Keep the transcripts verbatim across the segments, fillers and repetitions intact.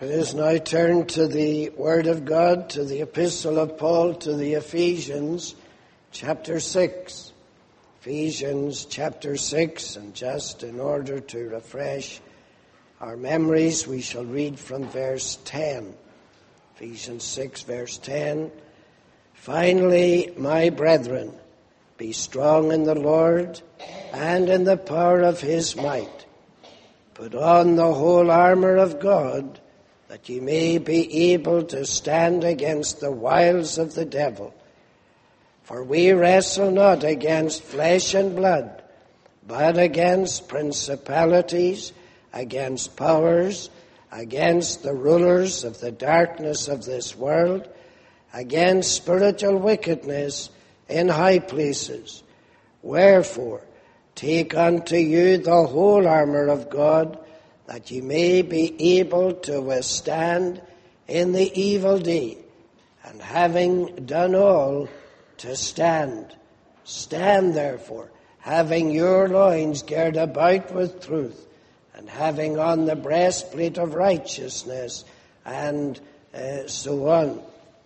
Let us now turn to the Word of God, to the Epistle of Paul to the Ephesians, chapter six. Ephesians chapter six, and just in order to refresh our memories, we shall read from verse ten. Ephesians six, verse ten. Finally, my brethren, be strong in the Lord and in the power of his might. Put on the whole armour of God, that ye may be able to stand against the wiles of the devil. For we wrestle not against flesh and blood, but against principalities, against powers, against the rulers of the darkness of this world, against spiritual wickedness in high places. Wherefore, take unto you the whole armour of God, that ye may be able to withstand in the evil day, and having done all, to stand. Stand therefore, having your loins girt about with truth, and having on the breastplate of righteousness, and uh, so on.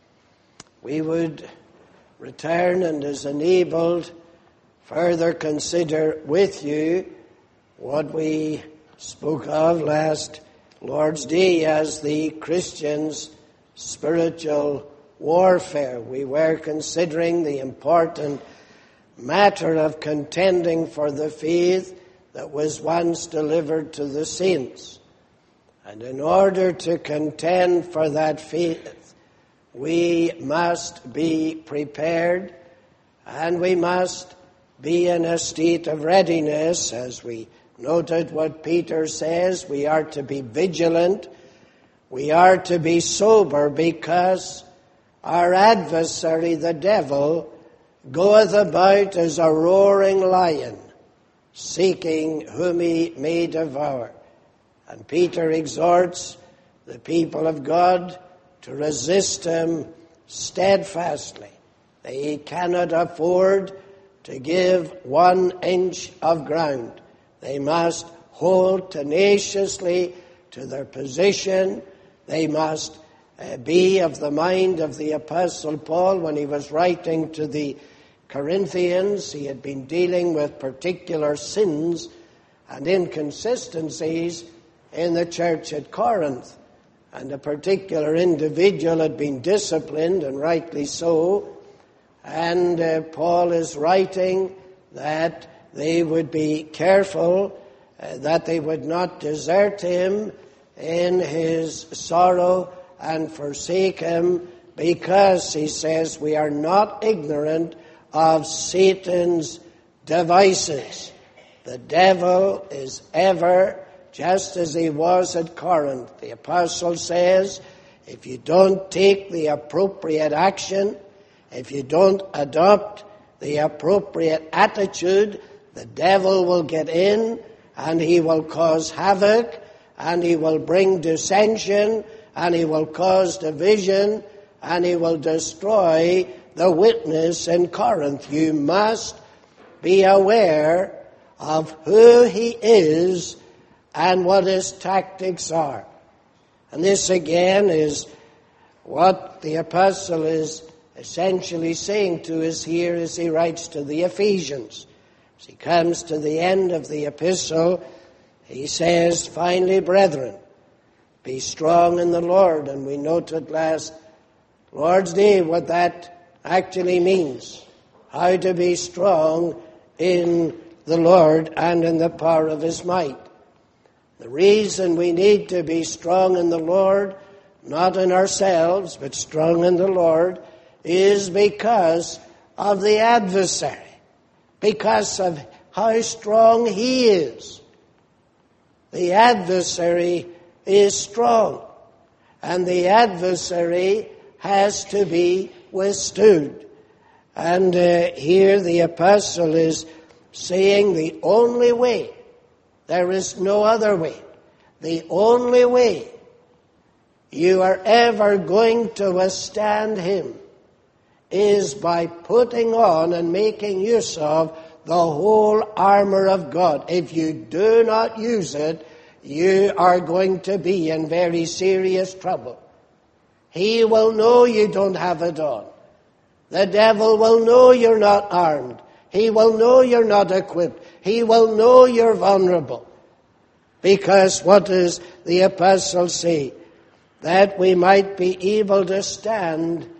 We would return and, as enabled, further consider with you what we spoke of last Lord's Day as the Christian's spiritual warfare. We were considering the important matter of contending for the faith that was once delivered to the saints. And in order to contend for that faith, we must be prepared, and we must be in a state of readiness. As we noted what Peter says, we are to be vigilant, we are to be sober, because our adversary, the devil, goeth about as a roaring lion, seeking whom he may devour. And Peter exhorts the people of God to resist him steadfastly. They cannot afford to give one inch of ground. They must hold tenaciously to their position. They must uh, be of the mind of the Apostle Paul when he was writing to the Corinthians. He had been dealing with particular sins and inconsistencies in the church at Corinth. And a particular individual had been disciplined, and rightly so. And uh, Paul is writing that they would be careful, uh, that they would not desert him in his sorrow and forsake him, because, he says, we are not ignorant of Satan's devices. The devil is ever just as he was at Corinth. The apostle says, if you don't take the appropriate action, if you don't adopt the appropriate attitude, the devil will get in, and he will cause havoc, and he will bring dissension, and he will cause division, and he will destroy the witness in Corinth. You must be aware of who he is and what his tactics are. And this again is what the apostle is essentially saying to us here as he writes to the Ephesians. As he comes to the end of the epistle, he says, finally, brethren, be strong in the Lord. And we noted last Lord's Day what that actually means. How to be strong in the Lord and in the power of his might. The reason we need to be strong in the Lord, not in ourselves, but strong in the Lord, is because of the adversary, because of how strong he is. The adversary is strong, and the adversary has to be withstood. And uh, here the apostle is saying the only way, there is no other way, the only way you are ever going to withstand him is by putting on and making use of the whole armour of God. If you do not use it, you are going to be in very serious trouble. He will know you don't have it on. The devil will know you're not armed. He will know you're not equipped. He will know you're vulnerable. Because what does the apostle say? That we might be able to stand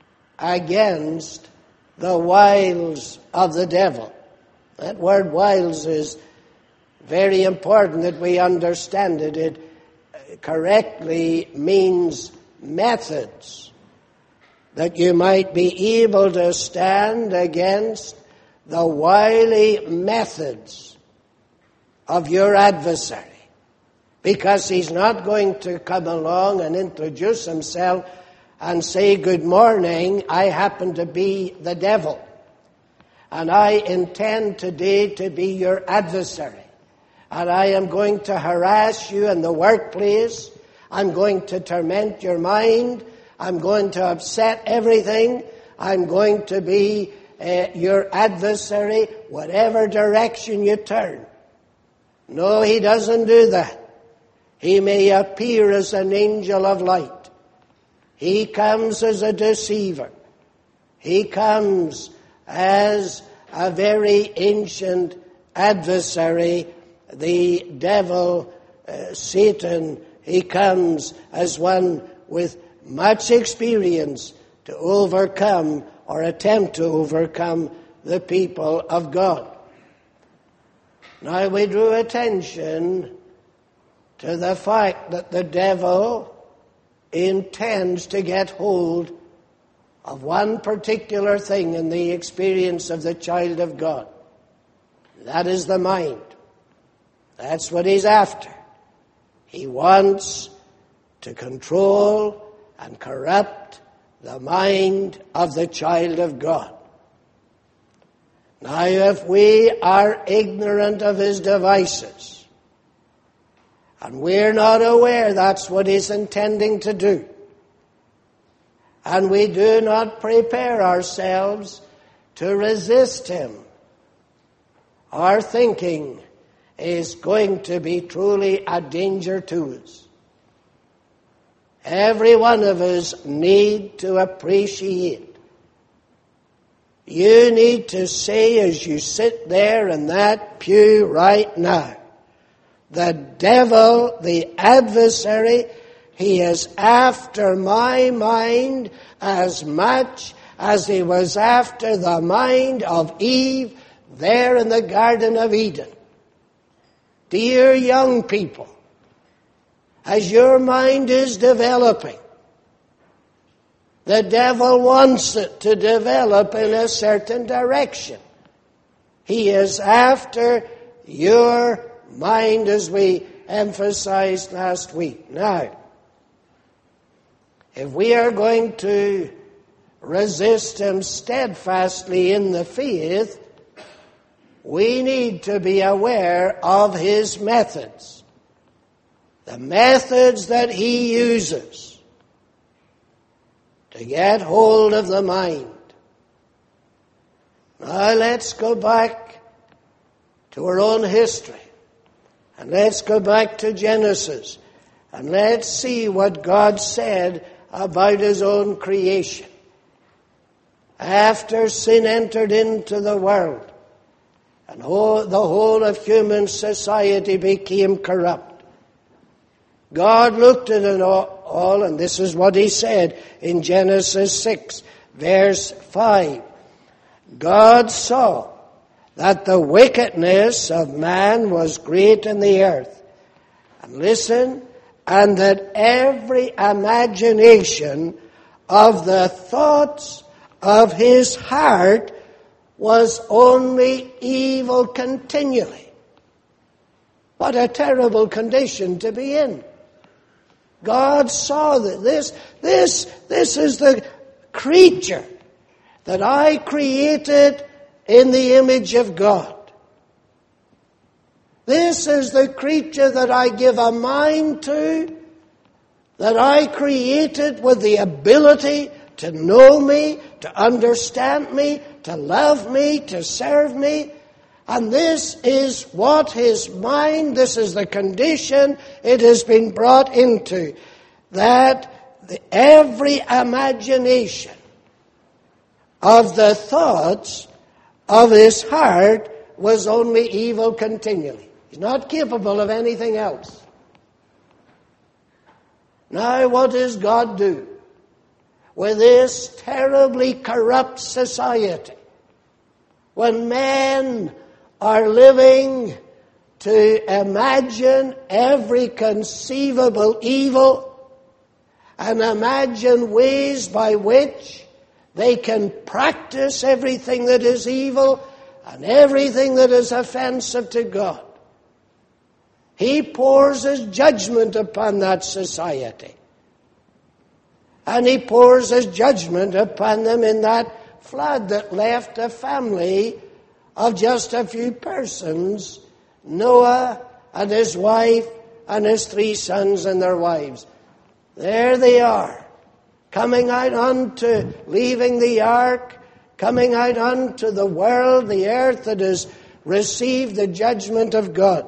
against the wiles of the devil. That word wiles is very important that we understand it. It correctly means methods. That you might be able to stand against the wily methods of your adversary. Because he's not going to come along and introduce himself and say, good morning, I happen to be the devil. And I intend today to be your adversary. And I am going to harass you in the workplace. I'm going to torment your mind. I'm going to upset everything. I'm going to be uh, your adversary, whatever direction you turn. No, he doesn't do that. He may appear as an angel of light. He comes as a deceiver. He comes as a very ancient adversary, the devil, uh, Satan. He comes as one with much experience to overcome or attempt to overcome the people of God. Now we drew attention to the fact that the devil intends to get hold of one particular thing in the experience of the child of God. That is the mind. That's what he's after. He wants to control and corrupt the mind of the child of God. Now, if we are ignorant of his devices, and we're not aware that's what he's intending to do, and we do not prepare ourselves to resist him, our thinking is going to be truly a danger to us. Every one of us need to appreciate. You need to say as you sit there in that pew right now, the devil, the adversary, he is after my mind as much as he was after the mind of Eve there in the Garden of Eden. Dear young people, as your mind is developing, the devil wants it to develop in a certain direction. He is after your mind, as we emphasized last week. Now, if we are going to resist him steadfastly in the faith, we need to be aware of his methods. The methods that he uses to get hold of the mind. Now let's go back to our own history. And let's go back to Genesis. And let's see what God said about his own creation. After sin entered into the world, and whole, the whole of human society became corrupt, God looked at it all, and this is what he said in Genesis six, verse five. God saw that the wickedness of man was great in the earth. And listen, and that every imagination of the thoughts of his heart was only evil continually. What a terrible condition to be in. God saw that this, this, this is the creature that I created in the image of God. This is the creature that I give a mind to, that I created with the ability to know me, to understand me, to love me, to serve me. And this is what his mind, this is the condition it has been brought into, that the, every imagination of the thoughts of his heart was only evil continually. He's not capable of anything else. Now, what does God do with this terribly corrupt society? When men are living to imagine every conceivable evil and imagine ways by which they can practice everything that is evil and everything that is offensive to God. He pours his judgment upon that society. And he pours his judgment upon them in that flood that left a family of just a few persons, Noah and his wife and his three sons and their wives. There they are, coming out onto, leaving the ark, coming out onto the world, the earth that has received the judgment of God.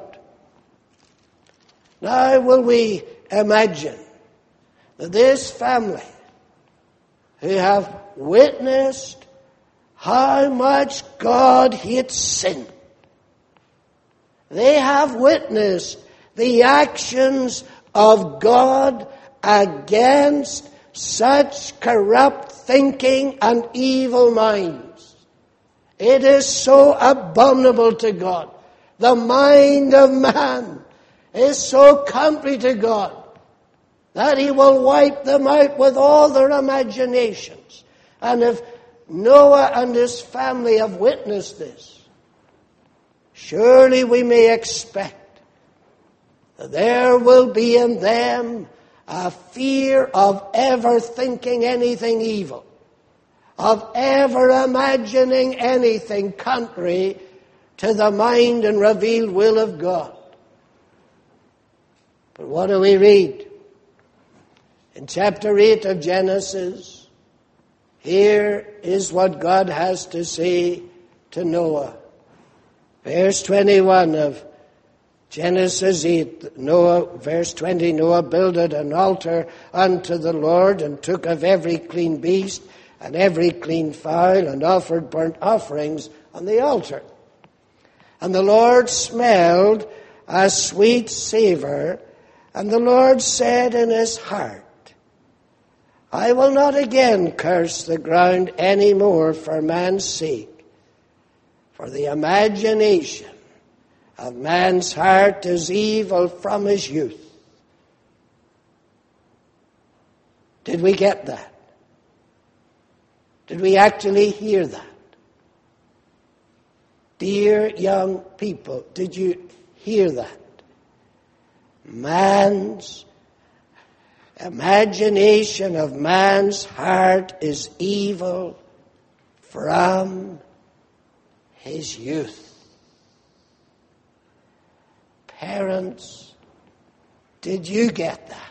Now will we imagine that this family, who have witnessed how much God hates sin, they have witnessed the actions of God against such corrupt thinking and evil minds. It is so abominable to God. The mind of man is so contrary to God that he will wipe them out with all their imaginations. And if Noah and his family have witnessed this, surely we may expect that there will be in them a fear of ever thinking anything evil, of ever imagining anything contrary to the mind and revealed will of God. But what do we read? In chapter eight of Genesis, here is what God has to say to Noah. Verse twenty-one of Genesis eight, Noah, verse twenty, Noah builded an altar unto the Lord and took of every clean beast and every clean fowl and offered burnt offerings on the altar. And the Lord smelled a sweet savour, and the Lord said in his heart, I will not again curse the ground any more for man's sake, for the imagination of man's heart is evil from his youth. Did we get that? Did we actually hear that? Dear young people, did you hear that? Man's imagination of man's heart is evil from his youth. Parents, did you get that?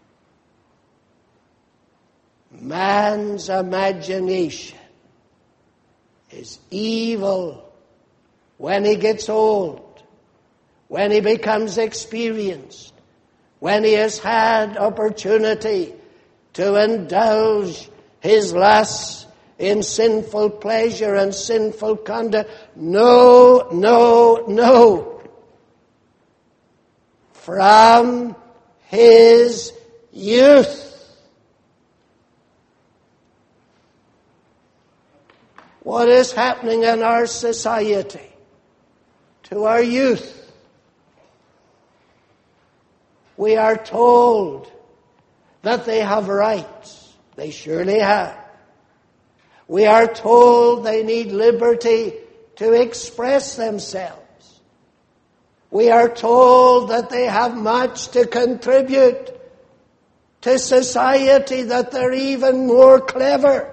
Man's imagination is evil when he gets old, when he becomes experienced, when he has had opportunity to indulge his lusts in sinful pleasure and sinful conduct. No, no, no. From his youth. What is happening in our society to our youth? We are told that they have rights. They surely have. We are told they need liberty to express themselves. We are told that they have much to contribute to society, that they're even more clever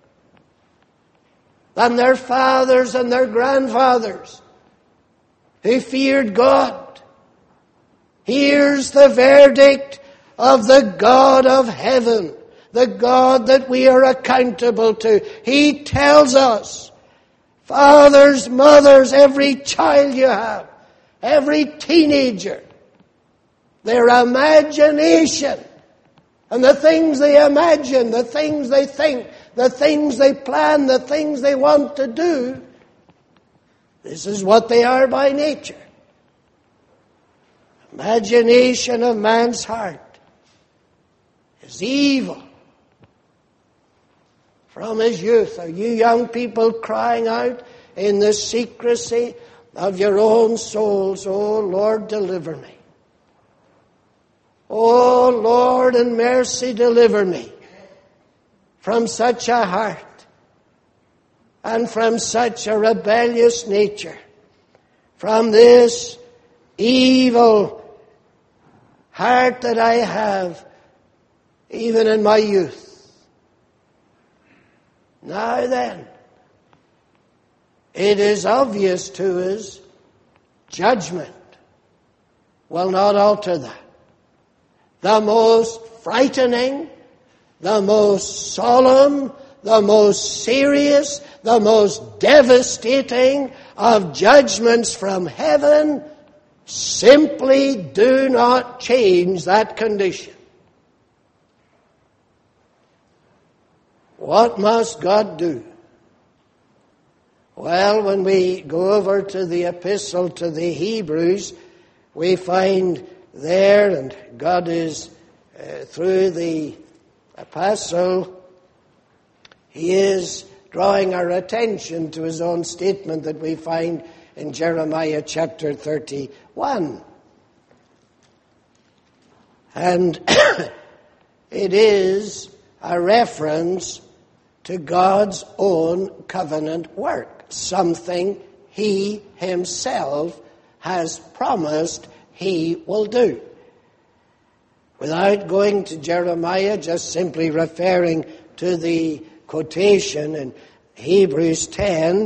than their fathers and their grandfathers who feared God. Here's the verdict of the God of heaven, the God that we are accountable to. He tells us Fathers, mothers, every child you have, every teenager, their imagination and the things they imagine, the things they think, the things they plan, the things they want to do, this is what they are by nature. Imagination of man's heart is evil. From his youth, are you young people crying out in the secrecy of your own souls, "Oh Lord, deliver me. Oh Lord, in mercy, deliver me from such a heart and from such a rebellious nature, from this evil heart that I have even in my youth." Now then, it is obvious to us, judgment will not alter that. The most frightening, the most solemn, the most serious, the most devastating of judgments from heaven simply do not change that condition. What must God do? Well, when we go over to the epistle to the Hebrews, we find there, and God is, uh, through the apostle, he is drawing our attention to his own statement that we find in Jeremiah chapter thirty-one. And it is a reference to God's own covenant work, something he himself has promised he will do. Without going to Jeremiah, just simply referring to the quotation in Hebrews ten,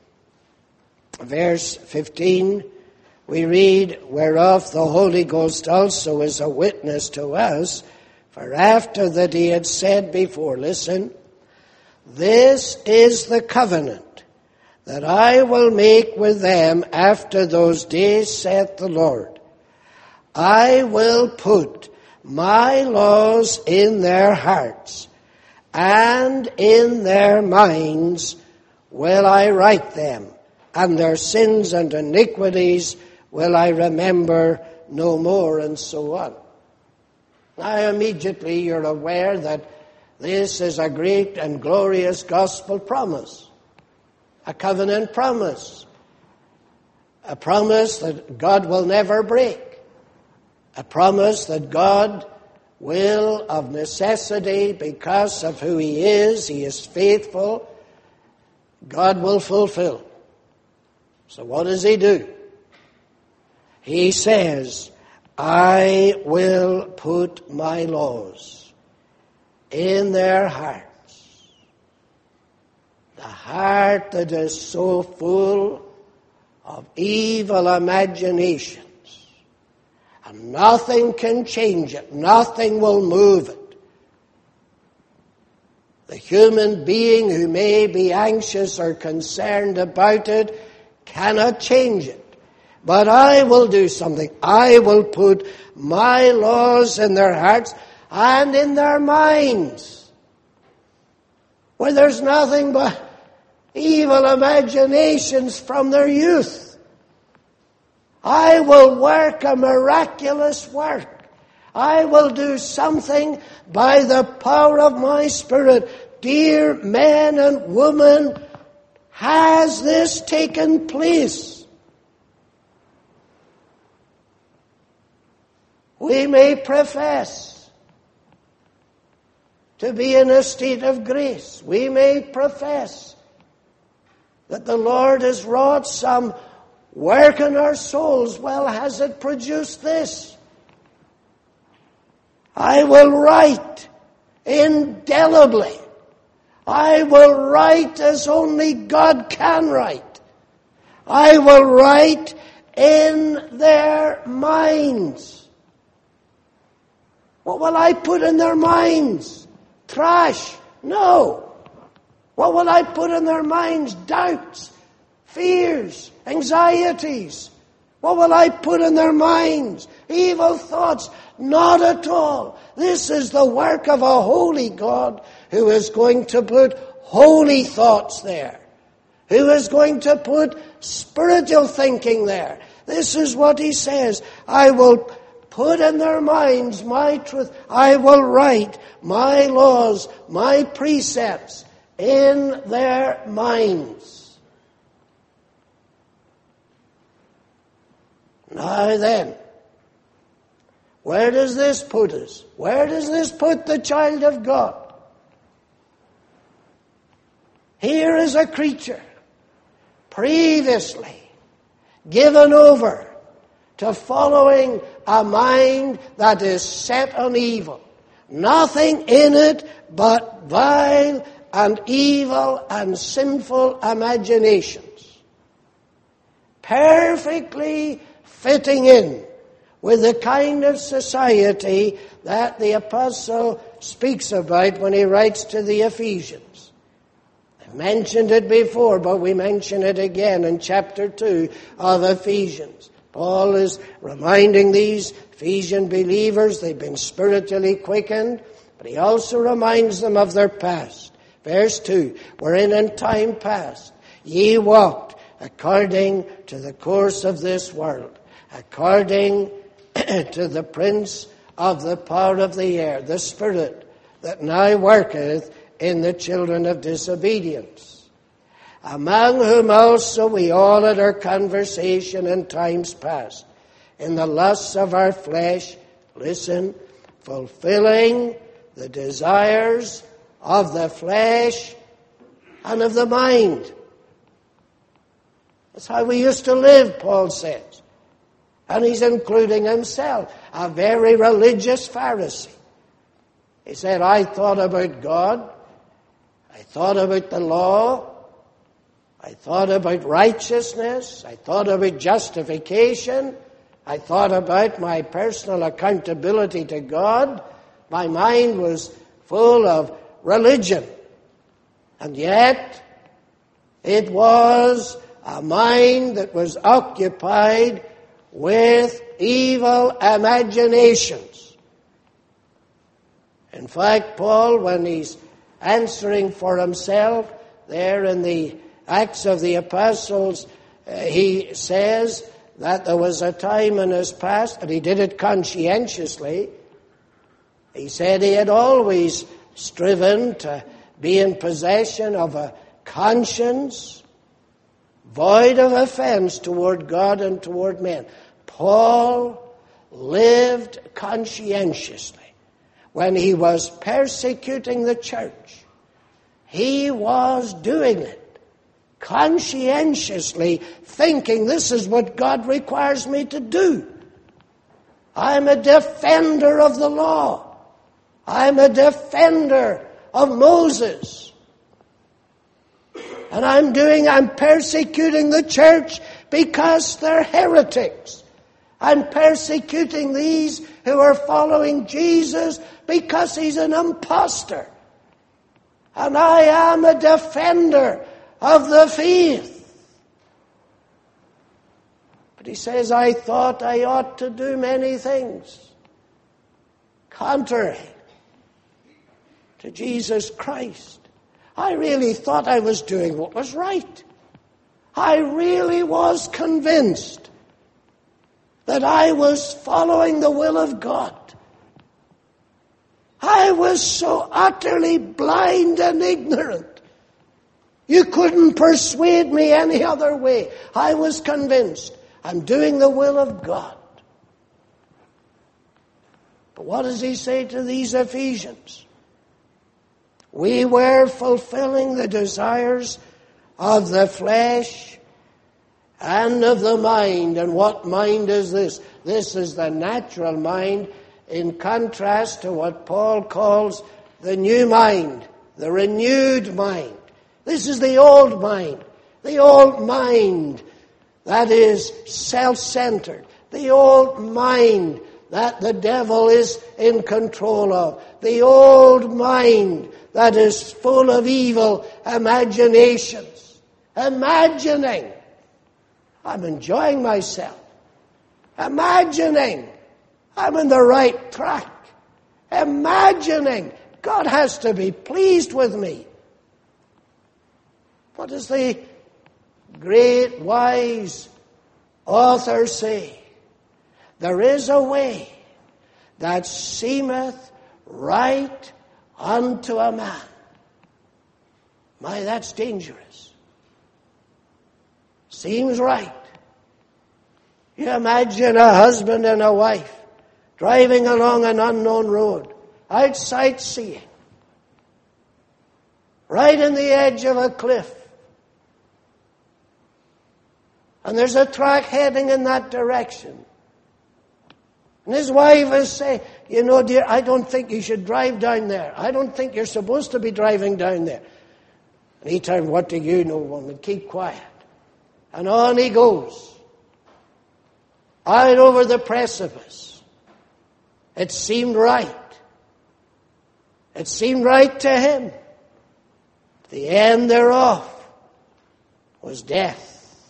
verse fifteen, we read, "Whereof the Holy Ghost also is a witness to us, for after that he had said before," listen, "This is the covenant that I will make with them after those days, saith the Lord. I will put my laws in their hearts, and in their minds will I write them, and their sins and iniquities will I remember no more," and so on. Now immediately you're aware that this is a great and glorious gospel promise, a covenant promise, a promise that God will never break, a promise that God will, of necessity, because of who he is, he is faithful, God will fulfill. So what does he do? He says, "I will put my laws in their hearts." The heart that is so full of evil imaginations, and nothing can change it, nothing will move it. The human being who may be anxious or concerned about it cannot change it. But I will do something. I will put my laws in their hearts and in their minds, where there's nothing but evil imaginations from their youth. I will work a miraculous work. I will do something by the power of my Spirit. Dear men and women, has this taken place? We may profess to be in a state of grace. We may profess that the Lord has wrought some work in our souls. Well, has it produced this? I will write indelibly. I will write as only God can write. I will write in their minds. What will I put in their minds? Trash? No. What will I put in their minds? Doubts, fears, anxieties. What will I put in their minds? Evil thoughts. Not at all. This is the work of a holy God who is going to put holy thoughts there, who is going to put spiritual thinking there. This is what he says. I will put in their minds my truth. I will write my laws, my precepts in their minds. Now then, where does this put us? Where does this put the child of God? Here is a creature previously given over to following a mind that is set on evil. Nothing in it but vile and evil and sinful imaginations. Perfectly fitting in with the kind of society that the apostle speaks about when he writes to the Ephesians. I mentioned it before, but we mention it again in chapter two of Ephesians. Paul is reminding these Ephesian believers they've been spiritually quickened, but he also reminds them of their past. Verse two, wherein in time past ye walked according to the course of this world, according to the prince of the power of the air, the spirit that now worketh in the children of disobedience, among whom also we all had our conversation in times past, in the lusts of our flesh, listen, fulfilling the desires of the flesh and of the mind. That's how we used to live, Paul says. And he's including himself, a very religious Pharisee. He said, I thought about God. I thought about the law. I thought about righteousness. I thought about justification. I thought about my personal accountability to God. My mind was full of religion. And yet, it was a mind that was occupied with evil imaginations. In fact, Paul, when he's answering for himself there in the Acts of the Apostles, uh, he says that there was a time in his past, and he did it conscientiously. He said he had always striven to be in possession of a conscience void of offense toward God and toward men. Paul lived conscientiously. When he was persecuting the church, he was doing it conscientiously, thinking this is what God requires me to do. I'm a defender of the law. I'm a defender of Moses. And I'm doing, I'm persecuting the church because they're heretics. I'm persecuting these who are following Jesus because he's an impostor. And I am a defender of the faith. But he says, I thought I ought to do many things contrary to Jesus Christ. I really thought I was doing what was right. I really was convinced that I was following the will of God. I was so utterly blind and ignorant. You couldn't persuade me any other way. I was convinced I'm doing the will of God. But what does he say to these Ephesians? We were fulfilling the desires of the flesh and of the mind. And what mind is this? This is the natural mind, in contrast to what Paul calls the new mind, the renewed mind. This is the old mind, the old mind that is self-centered, the old mind that the devil is in control of, the old mind that is full of evil imaginations, imagining I'm enjoying myself. Imagining I'm in the right track. Imagining God has to be pleased with me. What does the great wise author say? There is a way that seemeth right unto a man. My, that's dangerous. Seems right. You imagine a husband and a wife driving along an unknown road, out sightseeing, right in the edge of a cliff. And there's a track heading in that direction. And his wife is saying, you know, dear, I don't think you should drive down there. I don't think you're supposed to be driving down there. And he turned, what do you know, woman? Keep quiet. And on he goes. Out over the precipice. It seemed right. It seemed right to him. The end thereof was death.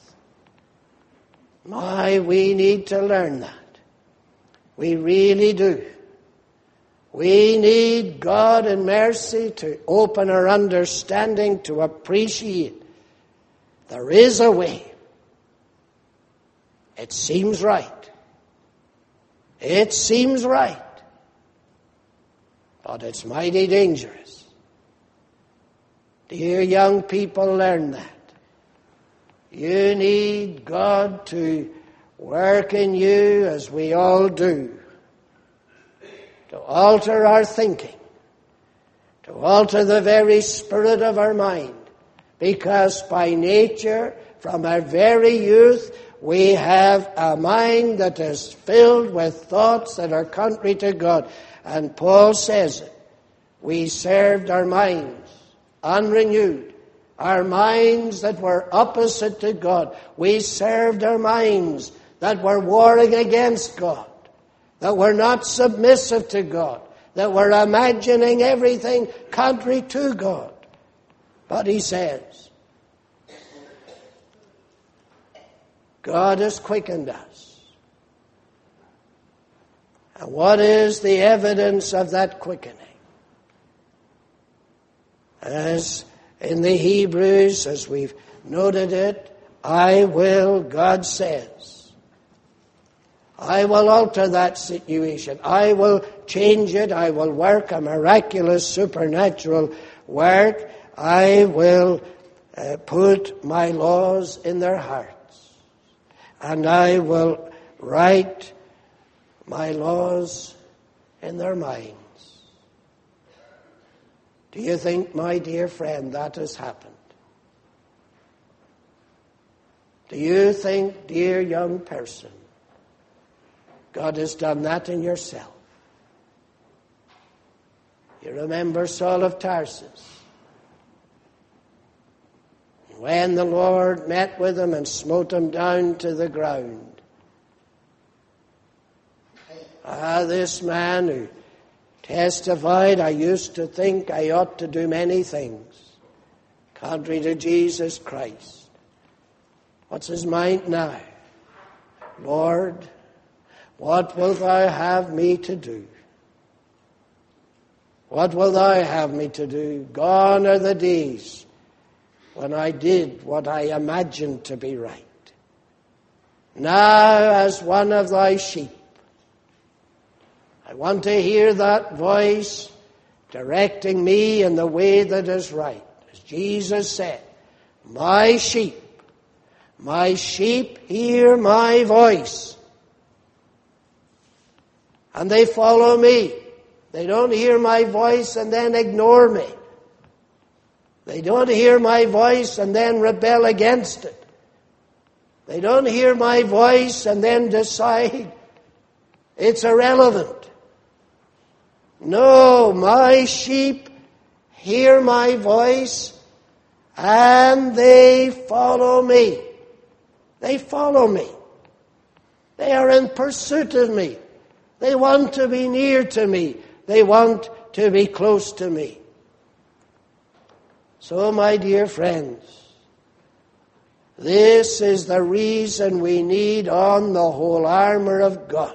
My, we need to learn that. We really do. We need God in mercy to open our understanding to appreciate there is a way. It seems right. It seems right. But it's mighty dangerous. Dear young people, learn that. You need God to work in you, as we all do, to alter our thinking, to alter the very spirit of our mind, because by nature, from our very youth, we have a mind that is filled with thoughts that are contrary to God. And Paul says it. We served our minds unrenewed. Our minds that were opposite to God. We served our minds that were warring against God. That were not submissive to God. That were imagining everything contrary to God. But he says, God has quickened us. And what is the evidence of that quickening? As in the Hebrews, as we've noted it, I will, God says. I will alter that situation. I will change it. I will work a miraculous, supernatural work. I will uh, put my laws in their hearts. And I will write my laws in their minds. Do you think, my dear friend, that has happened? Do you think, dear young person, God has done that in yourself? You remember Saul of Tarsus. When the Lord met with him and smote him down to the ground. Ah, this man who testified, I used to think I ought to do many things contrary to Jesus Christ. What's his mind now? Lord, what wilt thou have me to do? What wilt thou have me to do? Gone are the days when I did what I imagined to be right. Now, as one of thy sheep, I want to hear that voice directing me in the way that is right. As Jesus said, my sheep, my sheep hear my voice. And they follow me. They don't hear my voice and then ignore me. They don't hear my voice and then rebel against it. They don't hear my voice and then decide it's irrelevant. No, my sheep hear my voice and they follow me. They follow me. They are in pursuit of me. They want to be near to me. They want to be close to me. So, my dear friends, This is the reason we need on the whole armor of God,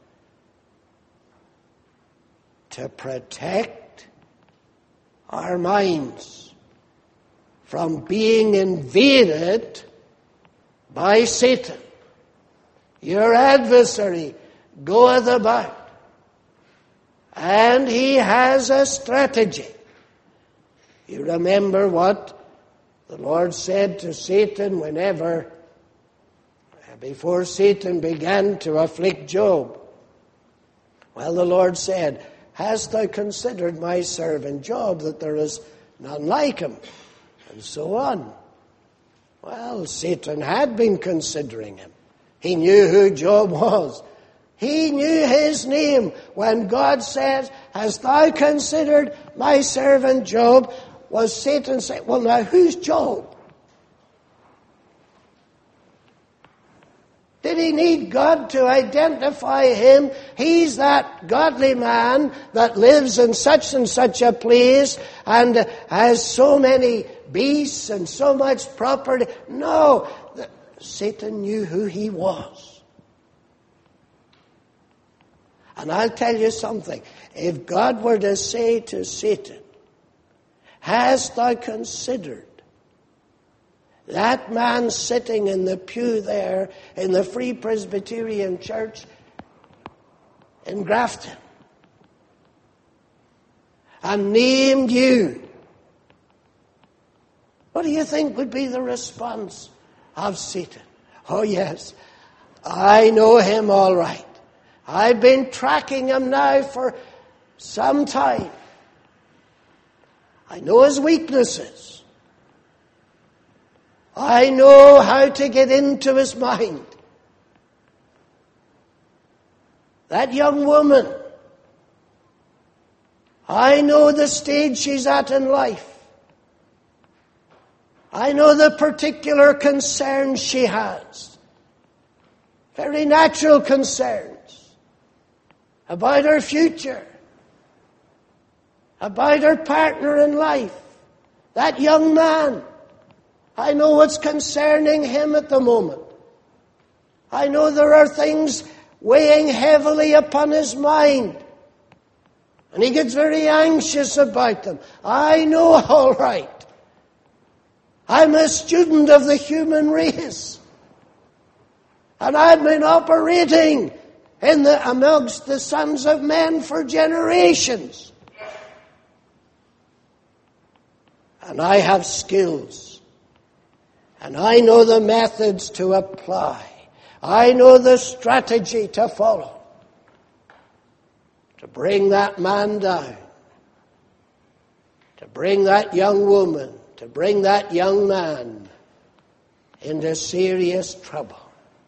to protect our minds from being invaded by Satan. Your adversary goeth about, and he has a strategy. You remember what the Lord said to Satan whenever, before Satan began to afflict Job. Well, the Lord said, hast thou considered my servant Job, that there is none like him? And so on. Well, Satan had been considering him. He knew who Job was. He knew his name. When God said, hast thou considered my servant Job? Was Satan saying, well, now who's Job? Did he need God to identify him? He's that godly man that lives in such and such a place and has so many beasts and so much property. No, Satan knew who he was. And I'll tell you something. If God were to say to Satan, hast thou considered that man sitting in the pew there in the Free Presbyterian Church in Grafton, and named you, what do you think would be the response of Satan? Oh yes, I know him all right. I've been tracking him now for some time. I know his weaknesses. I know how to get into his mind. That young woman, I know the stage she's at in life. I know the particular concerns she has. Very natural concerns about her future, about her partner in life. That young man, I know what's concerning him at the moment. I know there are things weighing heavily upon his mind, and he gets very anxious about them. I know all right. I'm a student of the human race, and I've been operating in the, amongst the sons of men for generations. And I have skills. And I know the methods to apply. I know the strategy to follow to bring that man down, to bring that young woman, to bring that young man into serious trouble.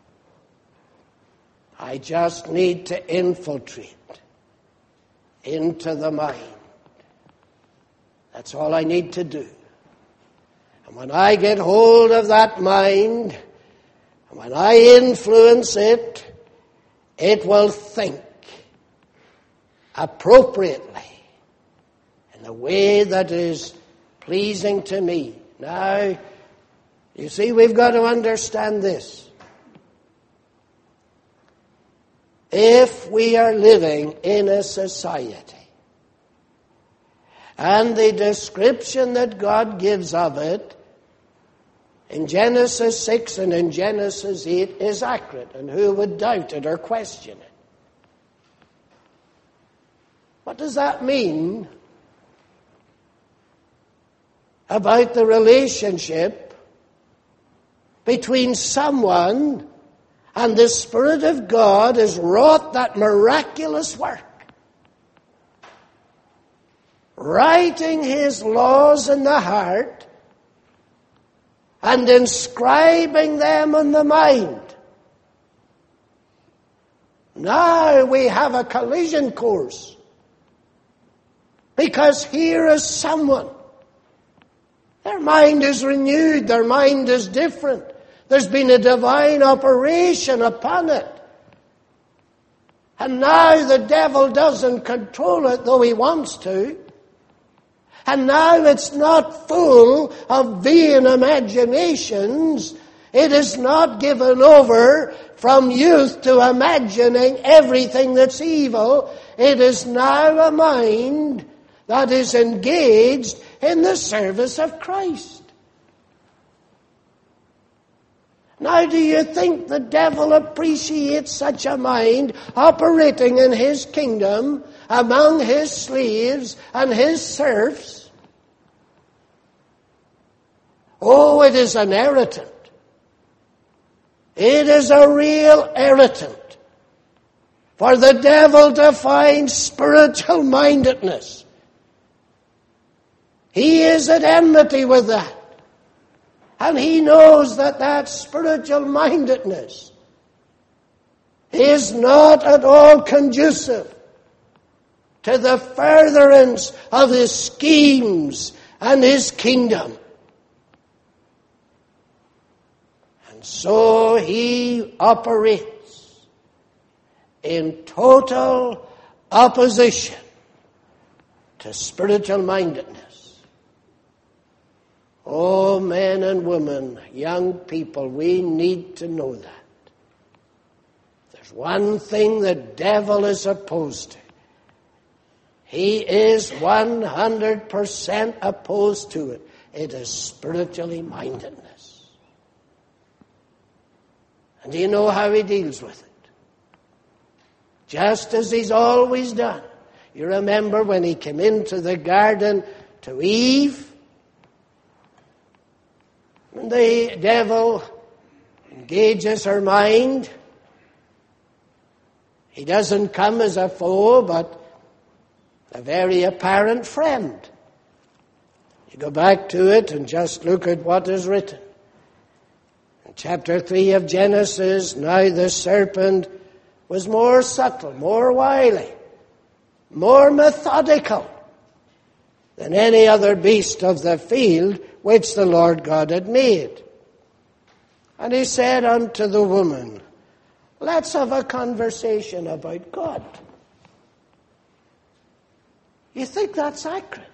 I just need to infiltrate into the mind. That's all I need to do. And when I get hold of that mind, and when I influence it, it will think appropriately in a way that is pleasing to me. Now, you see, we've got to understand this. If we are living in a society, and the description that God gives of it in Genesis six and in Genesis eight is accurate, and who would doubt it or question it? What does that mean about the relationship between someone and the Spirit of God has wrought that miraculous work, writing His laws in the heart and inscribing them in the mind? Now we have a collision course, because here is someone, their mind is renewed, their mind is different. There's been a divine operation upon it. And now the devil doesn't control it, though he wants to. And now it's not full of vain imaginations. It is not given over from youth to imagining everything that's evil. It is now a mind that is engaged in the service of Christ. Now, do you think the devil appreciates such a mind operating in his kingdom among his slaves and his serfs? Oh, it is an irritant. It is a real irritant for the devil to find spiritual mindedness. He is at enmity with that. And he knows that that spiritual mindedness is not at all conducive to the furtherance of his schemes and his kingdom. And so he operates in total opposition to spiritual mindedness. Oh, men and women, young people, we need to know that. There's one thing the devil is opposed to. He is one hundred percent opposed to it. It is spiritually mindedness. And do you know how he deals with it? Just as he's always done. You remember when he came into the garden to Eve? The devil engages her mind. He doesn't come as a foe, but a very apparent friend. You go back to it and just look at what is written. In chapter three of Genesis, now the serpent was more subtle, more wily, more methodical than any other beast of the field which the Lord God had made. And he said unto the woman, let's have a conversation about God. You think that's accurate?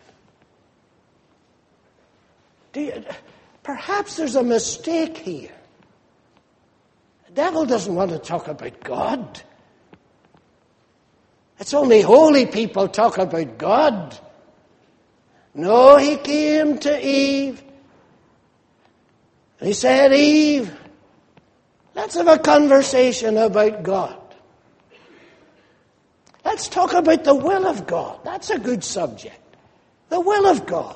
Do you, perhaps there's a mistake here. The devil doesn't want to talk about God. It's only holy people talk about God. No, he came to Eve. And he said, Eve, let's have a conversation about God. Let's talk about the will of God. That's a good subject. The will of God.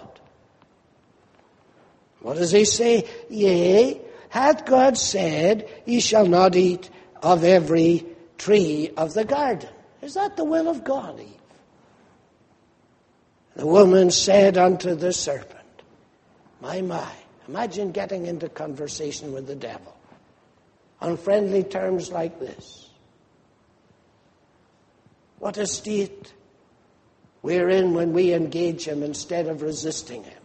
What does he say? Yea, hath God said, ye shall not eat of every tree of the garden. Is that the will of God, Eve? The woman said unto the serpent, my, my, imagine getting into conversation with the devil on friendly terms like this. What a state we're in when we engage him instead of resisting him.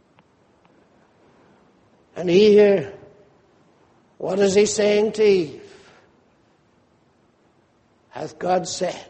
And here, what is he saying to Eve? Hath God said?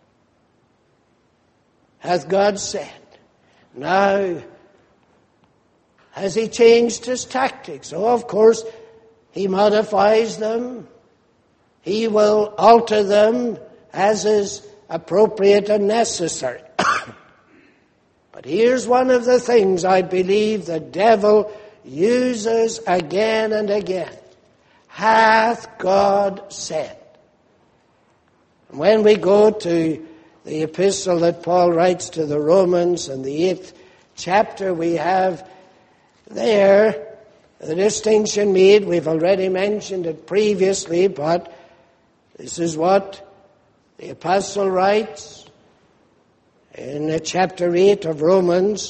Hath God said? Now, has he changed his tactics? Oh, of course, he modifies them. He will alter them as is appropriate and necessary. But here's one of the things I believe the devil uses again and again. Hath God said? And when we go to the epistle that Paul writes to the Romans in the eighth chapter, we have there the distinction made. We've already mentioned it previously, but this is what the apostle writes in chapter eight of Romans,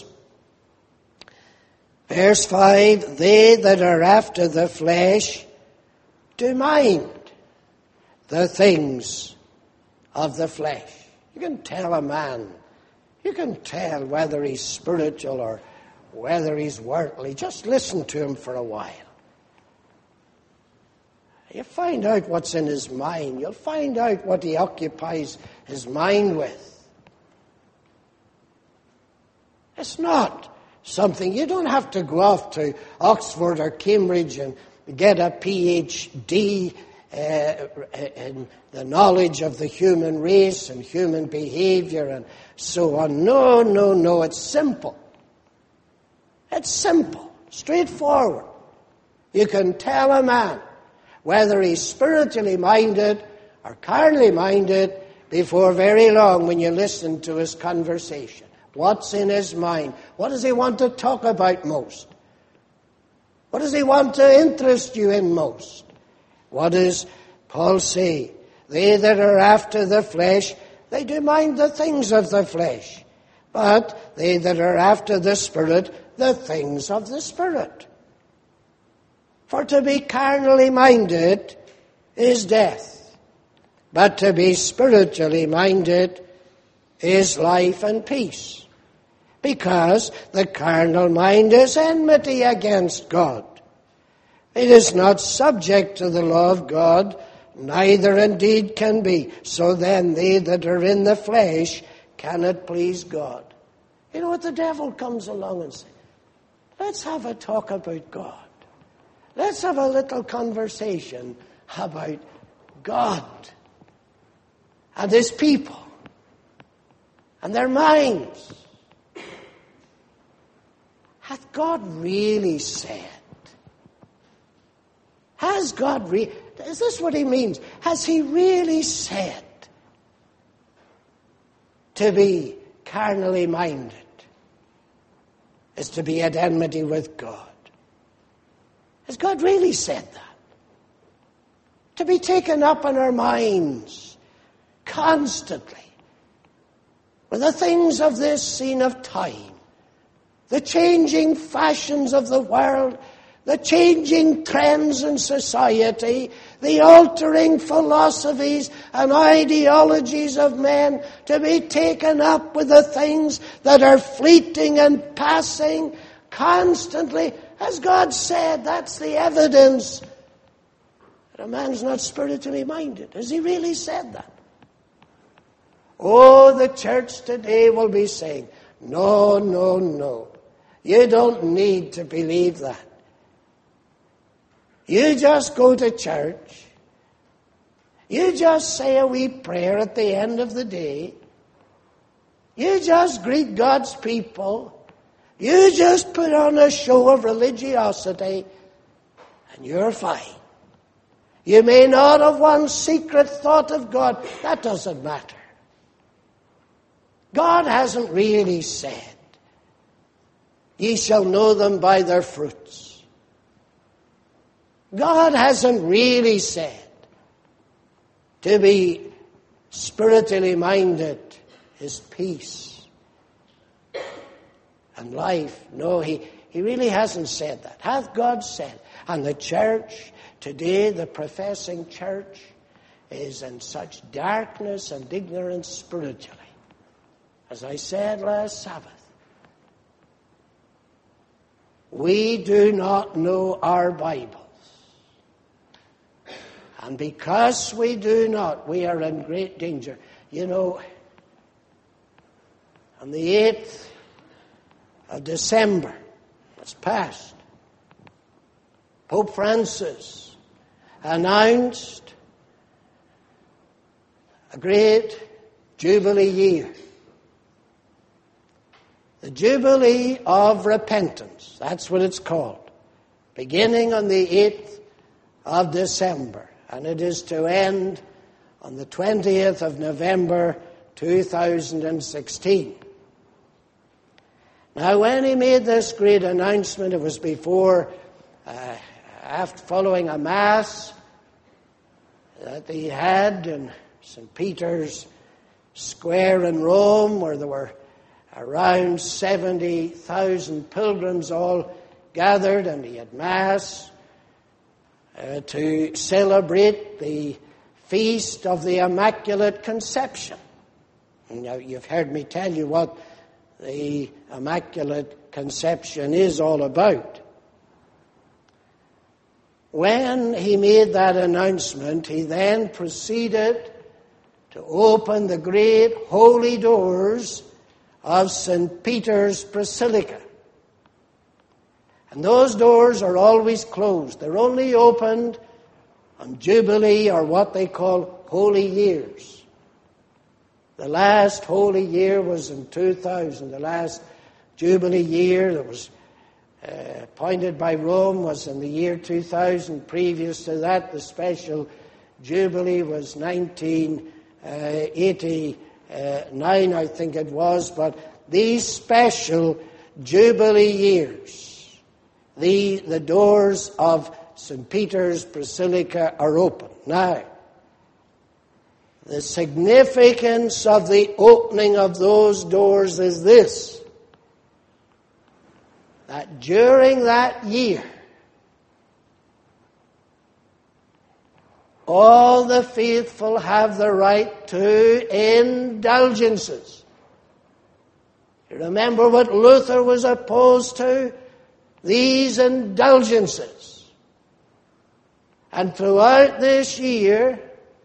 verse five, they that are after the flesh do mind the things of the flesh. You can tell a man, you can tell whether he's spiritual or whether he's worldly. Just listen to him for a while. You find out what's in his mind. You'll find out what he occupies his mind with. It's not something, you don't have to go off to Oxford or Cambridge and get a P H D uh, in the knowledge of the human race and human behavior and so on. No, no, no, it's simple. It's simple, straightforward. You can tell a man whether he's spiritually minded or carnally minded before very long when you listen to his conversation. What's in his mind? What does he want to talk about most? What does he want to interest you in most? What does Paul say? They that are after the flesh, they do mind the things of the flesh. But they that are after the Spirit, the things of the Spirit. For to be carnally minded is death, but to be spiritually minded is life and peace. Because the carnal mind is enmity against God. It is not subject to the law of God, neither indeed can be. So then they that are in the flesh cannot please God. You know what, the devil comes along and says, let's have a talk about God. Let's have a little conversation about God and His people and their minds. Hath God really said? Has God really... Is this what He means? Has He really said to be carnally minded is to be at enmity with God? Has God really said that? To be taken up in our minds constantly with the things of this scene of time, the changing fashions of the world, the changing trends in society, the altering philosophies and ideologies of men, to be taken up with the things that are fleeting and passing constantly. As God said, that's the evidence that a man's not spiritually minded. Has He really said that? Oh, the church today will be saying, no, no, no. You don't need to believe that. You just go to church. You just say a wee prayer at the end of the day. You just greet God's people. You just put on a show of religiosity and you're fine. You may not have one secret thought of God. That doesn't matter. God hasn't really said, ye shall know them by their fruits. God hasn't really said to be spiritually minded is peace and life. No, he, he really hasn't said that. Hath God said? And the church today, the professing church, is in such darkness and ignorance spiritually. As I said last Sabbath, we do not know our Bibles. And because we do not, we are in great danger. You know, on the eighth of December, that's past, Pope Francis announced a great Jubilee year. The Jubilee of Repentance, that's what it's called, beginning on the eighth of December, and it is to end on the twentieth of November two thousand sixteen. Now, when he made this great announcement, it was before, uh, after following a Mass that he had in Saint Peter's Square in Rome, where there were around seventy thousand pilgrims all gathered, and he had Mass uh, to celebrate the feast of the Immaculate Conception. Now, you've heard me tell you what the Immaculate Conception is all about. When he made that announcement, he then proceeded to open the great holy doors of Saint Peter's Basilica. And those doors are always closed. They're only opened on Jubilee, or what they call holy years. The last holy year was in two thousand. The last Jubilee year that was uh, appointed by Rome was in the year two thousand. Previous to that, the special Jubilee was nineteen eighty-nine, I think it was. But these special Jubilee years, the, the doors of Saint Peter's Basilica are open. Now, the significance of the opening of those doors is this: that during that year, all the faithful have the right to indulgences. You remember what Luther was opposed to? These indulgences. And throughout this year,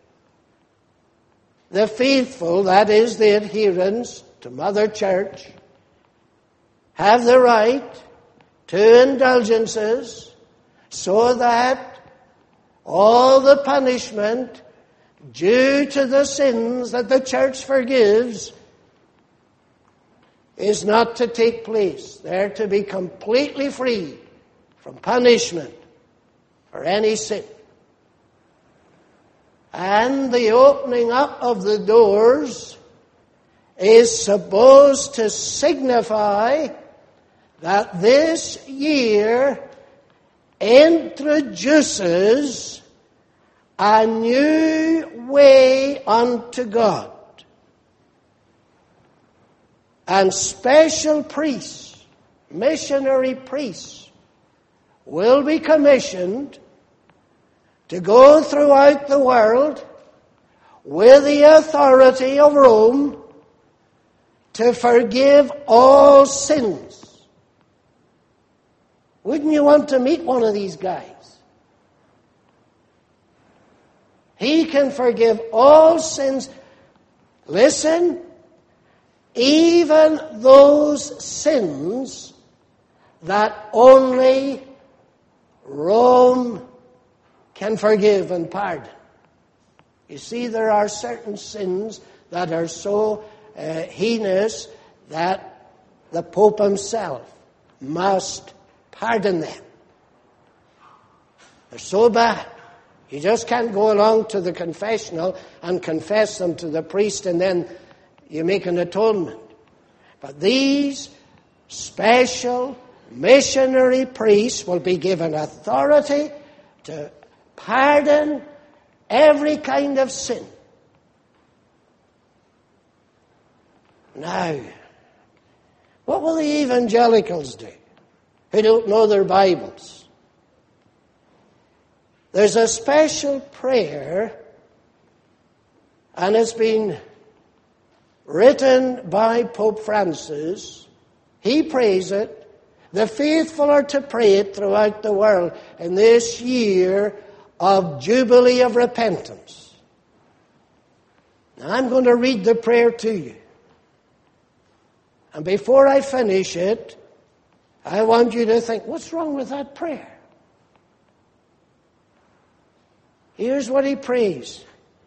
the faithful, that is the adherents to Mother Church, have the right to indulgences so that all the punishment due to the sins that the Church forgives is not to take place. They're to be completely free from punishment for any sin. And the opening up of the doors is supposed to signify that this year introduces a new way unto God. And special priests, missionary priests, will be commissioned to go throughout the world with the authority of Rome to forgive all sins. Wouldn't you want to meet one of these guys? He can forgive all sins. Listen, even those sins that only Rome can forgive and pardon. You see, there are certain sins that are so uh, heinous that the Pope himself must pardon them. They're so bad. You just can't go along to the confessional and confess them to the priest and then you make an atonement. But these special missionary priests will be given authority to pardon every kind of sin. Now, what will the evangelicals do who don't know their Bibles? There's a special prayer, and it's been written by Pope Francis. He prays it. The faithful are to pray it throughout the world in this year of Jubilee of Repentance. Now, I'm going to read the prayer to you. And before I finish it, I want you to think, what's wrong with that prayer? Here's what he prays.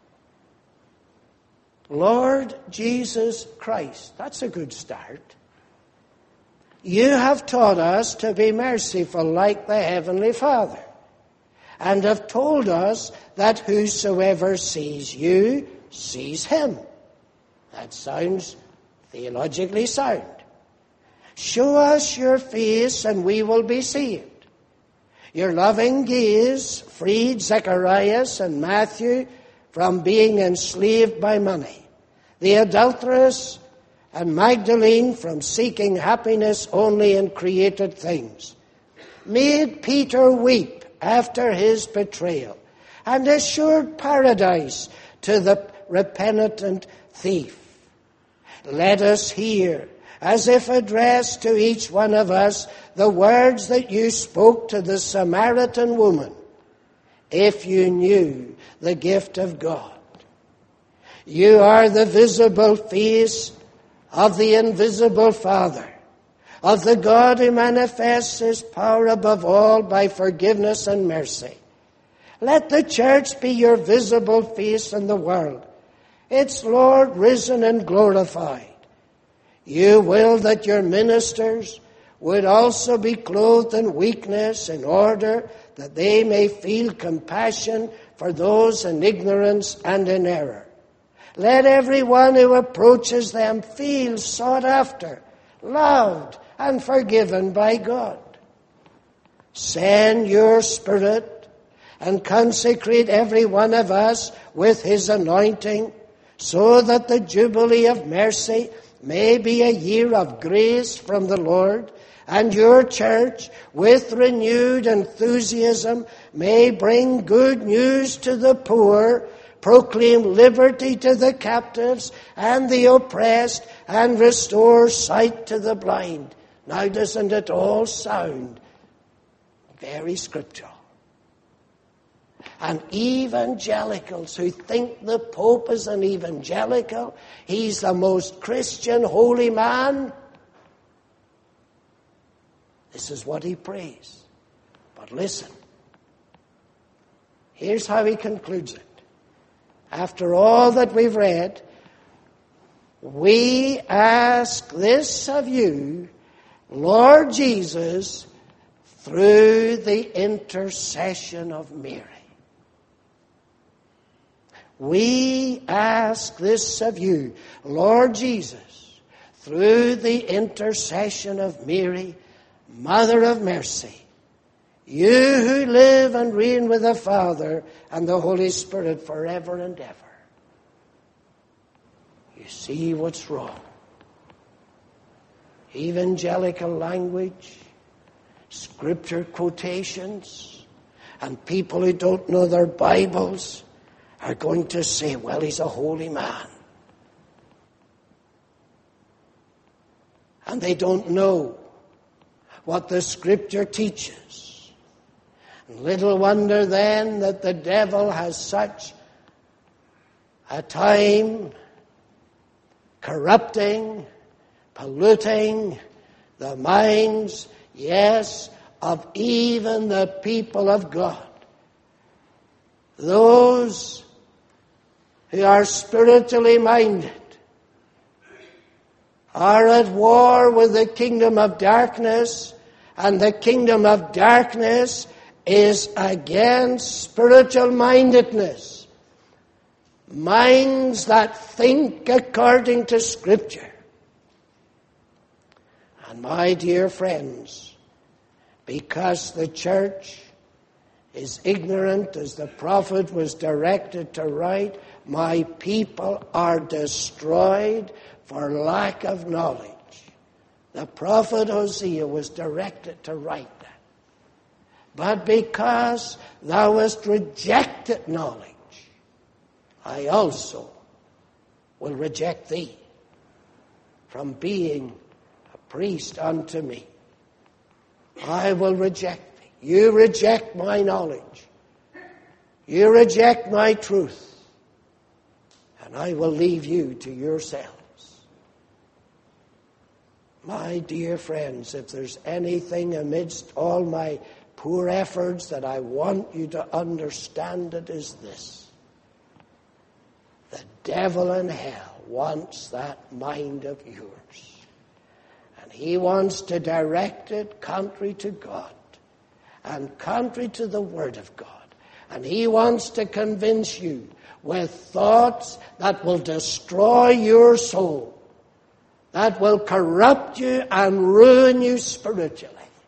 Lord Jesus Christ. That's a good start. You have taught us to be merciful like the Heavenly Father, and have told us that whosoever sees you sees him. That sounds theologically sound. Show us your face and we will be saved. Your loving gaze freed Zacharias and Matthew from being enslaved by money. The adulteress and Magdalene from seeking happiness only in created things. Made Peter weep after his betrayal, and assured paradise to the repentant thief. Let us hear, as if addressed to each one of us, the words that you spoke to the Samaritan woman. If you knew the gift of God. You are the visible face of the invisible Father, of the God who manifests his power above all by forgiveness and mercy. Let the church be your visible face in the world, its Lord risen and glorified. You will that your ministers would also be clothed in weakness, in order that they may feel compassion for those in ignorance and in error. Let everyone who approaches them feel sought after, loved, and forgiven by God. Send your Spirit and consecrate every one of us with his anointing, so that the Jubilee of mercy may be a year of grace from the Lord, and your church, with renewed enthusiasm, may bring good news to the poor, proclaim liberty to the captives and the oppressed, and restore sight to the blind. Now, doesn't it all sound very scriptural? And evangelicals who think the Pope is an evangelical, he's the most Christian holy man, this is what he prays. But listen, here's how he concludes it. After all that we've read, we ask this of you, Lord Jesus, through the intercession of Mary. We ask this of you, Lord Jesus, through the intercession of Mary, Mother of Mercy, you who live and reign with the Father and the Holy Spirit forever and ever. You see what's wrong. Evangelical language, scripture quotations, and people who don't know their Bibles are going to say, well, he's a holy man. And they don't know what the scripture teaches. And little wonder then that the devil has such a time corrupting, polluting the minds, yes, of even the people of God. Those who are spiritually minded are at war with the kingdom of darkness, and the kingdom of darkness is against spiritual mindedness. Minds that think according to Scripture. And my dear friends, because the church is ignorant, as the prophet was directed to write, my people are destroyed for lack of knowledge. The prophet Hosea was directed to write that. But because thou hast rejected knowledge, I also will reject thee from being a priest unto me. I will reject thee. You reject my knowledge. You reject my truth. And I will leave you to yourselves. My dear friends, if there's anything amidst all my poor efforts that I want you to understand, it is this. The devil in hell wants that mind of yours. And he wants to direct it contrary to God and contrary to the Word of God. And he wants to convince you with thoughts that will destroy your soul, that will corrupt you and ruin you spiritually.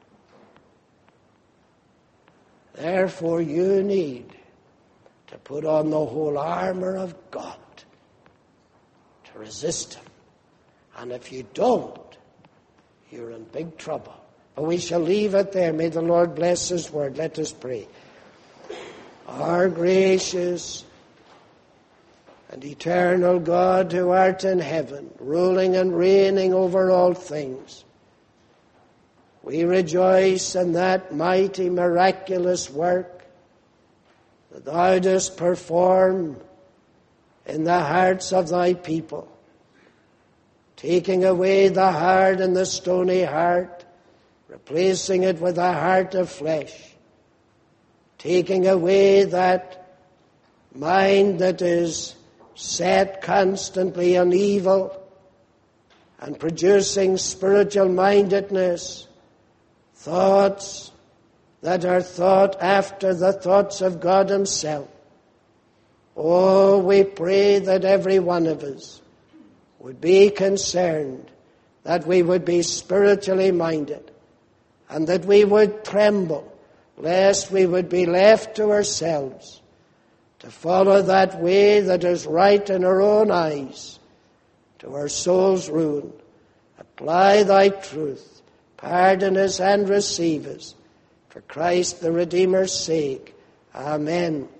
Therefore, you need to put on the whole armor of God to resist him. And if you don't, you're in big trouble. But we shall leave it there. May the Lord bless his word. Let us pray. Our gracious and eternal God, who art in heaven, ruling and reigning over all things, we rejoice in that mighty, miraculous work that thou dost perform in the hearts of thy people. taking away the hard and the stony heart, replacing it with a heart of flesh, taking away that mind that is set constantly on evil, and producing spiritual mindedness, thoughts that are thought after the thoughts of God himself. Oh, we pray that every one of us would be concerned, that we would be spiritually minded, and that we would tremble lest we would be left to ourselves to follow that way that is right in our own eyes, to our soul's ruin. Apply thy truth, pardon us and receive us, for Christ the Redeemer's sake. Amen.